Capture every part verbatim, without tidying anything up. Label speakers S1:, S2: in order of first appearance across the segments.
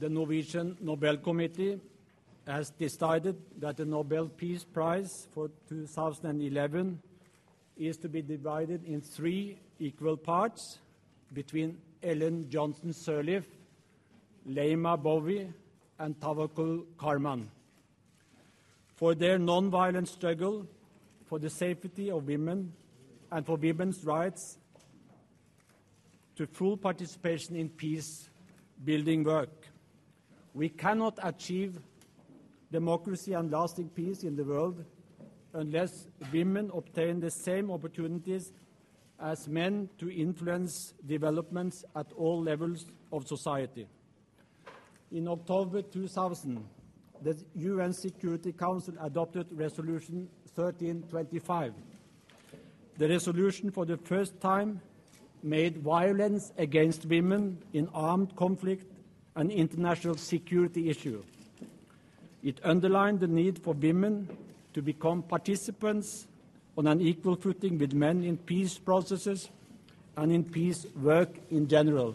S1: the Norwegian Nobel Committee has decided that the Nobel Peace Prize for two thousand eleven is to be divided in three equal parts between Ellen Johnson Sirleaf, Leymah Gbowee, and Tawakkol Karman for their non-violent struggle for the safety of women and for women's rights to full participation in peace-building work. We cannot achieve democracy and lasting peace in the world unless women obtain the same opportunities as men to influence developments at all levels of society. In October two thousand, the U N Security Council adopted Resolution thirteen twenty-five. The resolution for the first time made violence against women in armed conflict an international security issue. It underlined the need for women to become participants on an equal footing with men in peace processes and in peace work in general.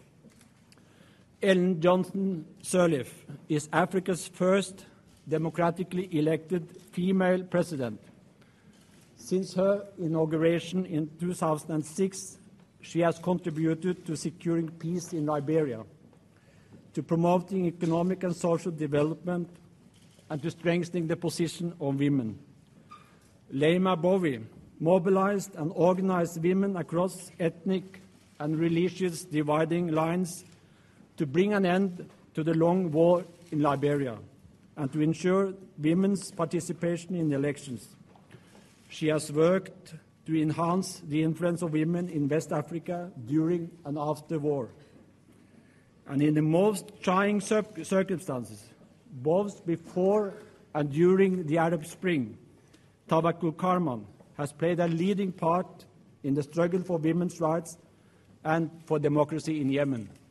S1: Ellen Johnson Sirleaf is Africa's first democratically elected female president. Since her inauguration in two thousand six, she has contributed to securing peace in Liberia, to promoting economic and social development, and to strengthening the position of women. Leymah Gbowee mobilized and organized women across ethnic and religious dividing lines to bring an end to the long war in Liberia and to ensure women's participation in elections. She has worked to enhance the influence of women in West Africa during and after war. And in the most trying circumstances, both before and during the Arab Spring, Tawakkol Karman has played a leading part in the struggle for women's rights and for democracy in Yemen.